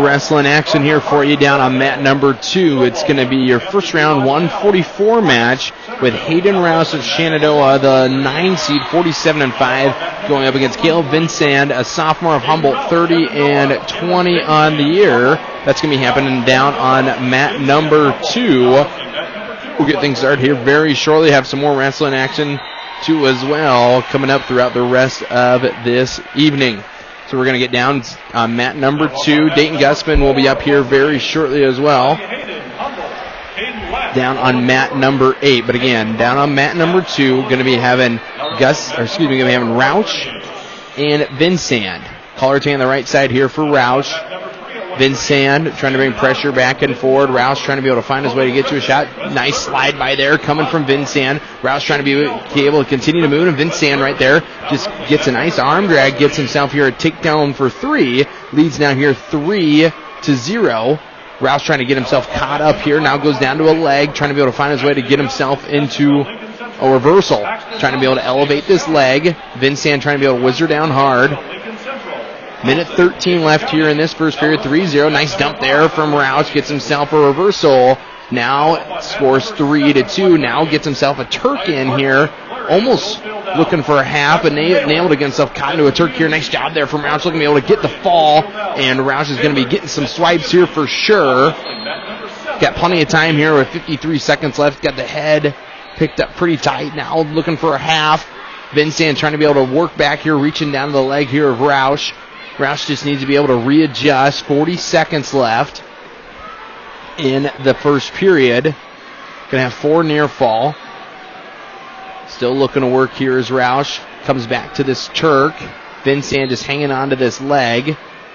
more wrestling action here for you down on mat number 2. It's going to be your first round 144 match with Hayden Rouse of Shenandoah, the 9 seed, 47-5, going up against Caleb Vincent, a sophomore of Humboldt, 30-20 on the year. That's going to be happening down on mat number 2. We'll get things started here very shortly. Have some more wrestling action too as well coming up throughout the rest of this evening. So we're going to get down on mat number 2. Dayton Gusman will be up here very shortly as well. Down on mat number 8. But again, down on mat number 2, going to be having Roush and Vincent. Caller on the right side here for Roush. Vincent trying to bring pressure back and forward. Roush trying to be able to find his way to get to a shot. Nice slide by there coming from Vincent. Roush trying to be able to continue to move, and Vincent right there just gets a nice arm drag, gets himself here a takedown for 3. Leads now here 3-0. Roush trying to get himself caught up here. Now goes down to a leg, trying to be able to find his way to get himself into a reversal. Trying to be able to elevate this leg. Vincent trying to be able to whizzer down hard. Minute 13 left here in this first period, 3-0. Nice dump there from Roush. Gets himself a reversal. Now scores 3-2. Now gets himself a Turk in here. Almost looking for a half, but nailed to get himself caught into a Turk here. Nice job there from Roush. Looking to be able to get the fall. And Roush is going to be getting some swipes here for sure. Got plenty of time here with 53 seconds left. Got the head picked up pretty tight. Now looking for a half. Vincent trying to be able to work back here, reaching down to the leg here of Roush. Roush just needs to be able to readjust. 40 seconds left in the first period. Going to have 4 near fall. Still looking to work here as Roush comes back to this Turk. Vincent just hanging on to this leg.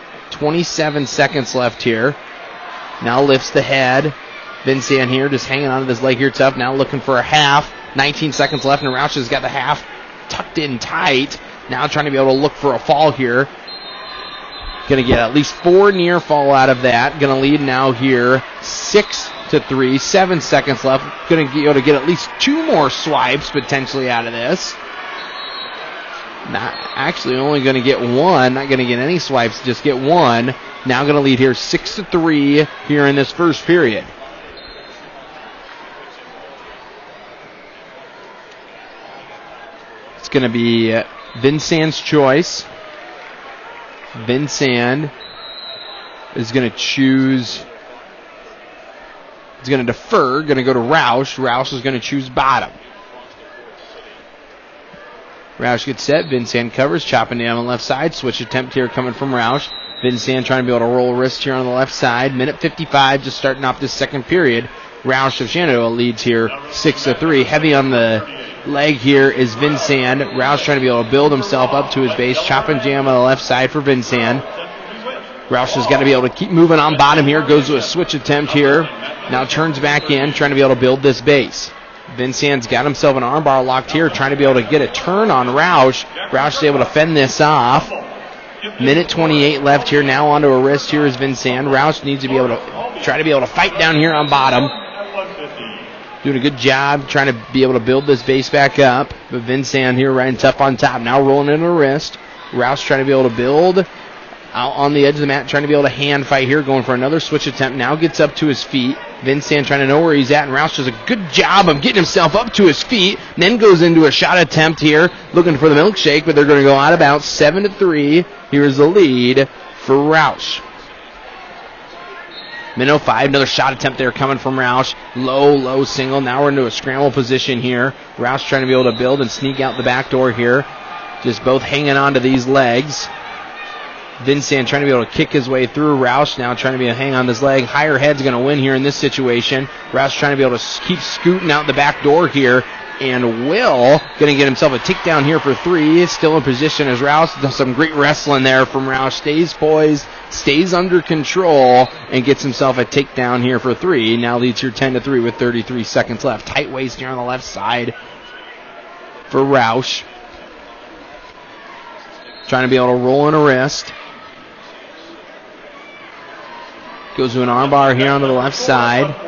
27 seconds left here. Now lifts the head. Vincent here just hanging on to this leg here tough. Now looking for a half. 19 seconds left, and Roush has got the half tucked in tight. Now trying to be able to look for a fall here. Going to get at least 4 near fall out of that. Going to lead now here 6-3. 7 seconds left. Going to be able to get at least 2 more swipes potentially out of this. Not actually only going to get 1. Not going to get any swipes. Just get 1. Now going to lead here 6-3 here in this first period. It's going to be Vincent's choice. Vincent is going to choose, he's going to defer, going to go to Roush. Roush is going to choose bottom. Roush gets set. Vincent covers, chopping down on the left side. Switch attempt here coming from Roush. Vincent trying to be able to roll wrist here on the left side. Minute 55, just starting off this second period. Roush of Shenandoah leads here 6-3. Heavy on the leg here is Vincent. Roush trying to be able to build himself up to his base. Chop and jam on the left side for Vincent. Roush has got to be able to keep moving on bottom here. Goes to a switch attempt here. Now turns back in, trying to be able to build this base. Vincent's got himself an armbar locked here, trying to be able to get a turn on Roush. Roush is able to fend this off. Minute 28 left here. Now onto a wrist here is Vincent. Roush needs to be able to try to be able to fight down here on bottom. Doing a good job trying to be able to build this base back up. But Vincent here riding tough on top. Now rolling into a wrist. Roush trying to be able to build out on the edge of the mat. Trying to be able to hand fight here. Going for another switch attempt. Now gets up to his feet. Vincent trying to know where he's at. And Roush does a good job of getting himself up to his feet. Then goes into a shot attempt here. Looking for the milkshake. But they're going to go out about 7-3. Here's the lead for Roush. Minute 5, another shot attempt there coming from Roush. Low single. Now we're into a scramble position here. Roush trying to be able to build and sneak out the back door here. Just both hanging on to these legs. Vincent trying to be able to kick his way through. Roush now trying to be able to hang on this leg. Higher head's going to win here in this situation. Roush trying to be able to keep scooting out the back door here. And Will going to get himself a takedown here for 3. He's still in position as Roush does some great wrestling there from Roush. Stays poised, stays under control, and gets himself a takedown here for 3. Now leads here 10-3 with 33 seconds left. Tight waist here on the left side for Roush. Trying to be able to roll in a wrist. Goes to an armbar here onto the left side.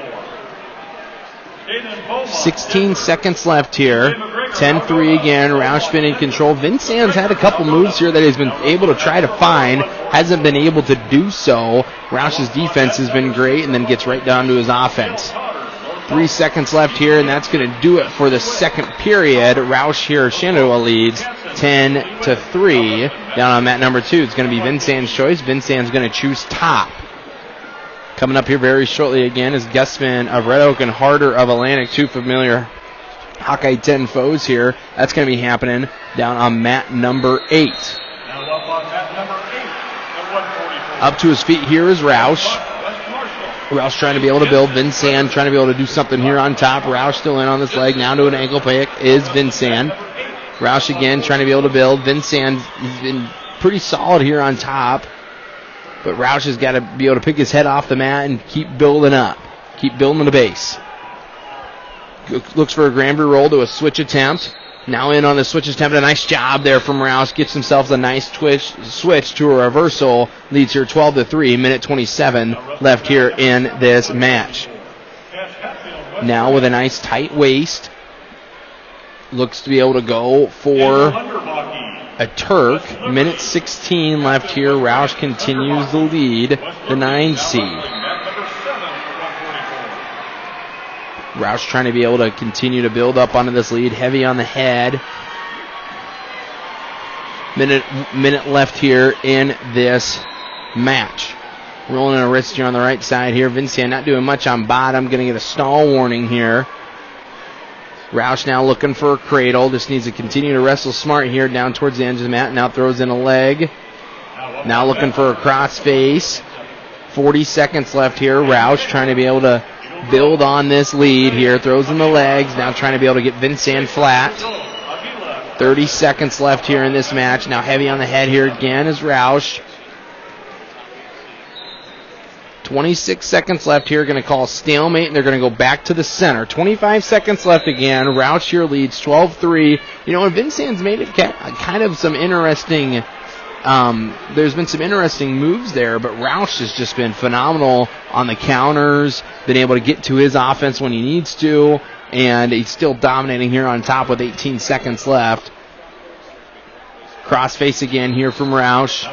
16 seconds left here. 10-3 again. Roush been in control. Vincent's had a couple moves here that he's been able to try to find. hasn't been able to do so. Roush's defense has been great and then gets right down to his offense. 3 seconds left here, and that's going to do it for the second period. Roush here, Shenandoah leads 10-3. Down on mat number 2, it's going to be Vincent's choice. Vincent's going to choose top. Coming up here very shortly again is Gussman of Red Oak and Harder of Atlantic, 2 familiar Hawkeye 10 foes here. That's going to be happening down on mat number 8. Now up on mat number 8 at 144. Up to his feet here is Roush. Roush trying to be able to build. Vincent trying to be able to do something here on top. Roush still in on this leg. Now to an ankle pick is Vincent. Roush again trying to be able to build. Vincent has been pretty solid here on top. But Roush has got to be able to pick his head off the mat and keep building up. Keep building the base. Looks for a Granbury roll to a switch attempt. Now in on the switch attempt. A nice job there from Roush. Gets himself a nice switch to a reversal. Leads here 12-3. Minute 27 left here in this match. Now with a nice tight waist. Looks to be able to go for a Turk. Minute 16 left here. Roush continues the lead. The 9 seed. Roush trying to be able to continue to build up onto this lead. Heavy on the head. Minute left here in this match. Rolling a wrist here on the right side here. Vincent not doing much on bottom. Going to get a stall warning here. Roush now looking for a cradle. Just needs to continue to wrestle smart here down towards the edge of the mat. Now throws in a leg. Now looking for a cross face. 40 seconds left here. Roush trying to be able to build on this lead here. Throws in the legs. Now trying to be able to get Vincent flat. 30 seconds left here in this match. Now heavy on the head here again is Roush. 26 seconds left here. Going to call stalemate, and they're going to go back to the center. 25 seconds left again. Roush here leads 12-3. You know, and Vincent's made it kind of some interesting... there's been some interesting moves there, but Roush has just been phenomenal on the counters, been able to get to his offense when he needs to, and he's still dominating here on top with 18 seconds left. Crossface again here from Roush.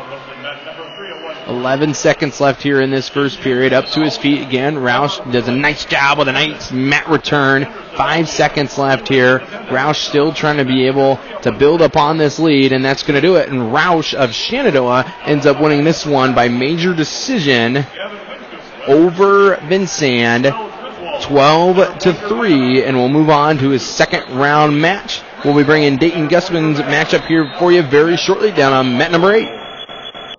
11 seconds left here in this first period. Up to his feet again. Roush does a nice job with a nice mat return. 5 seconds left here. Roush still trying to be able to build upon this lead, and that's going to do it. And Roush of Shenandoah ends up winning this one by major decision over Vincent, 12-3, and we'll move on to his second round match. We'll be bringing Dayton Gussman's matchup here for you very shortly down on mat number 8.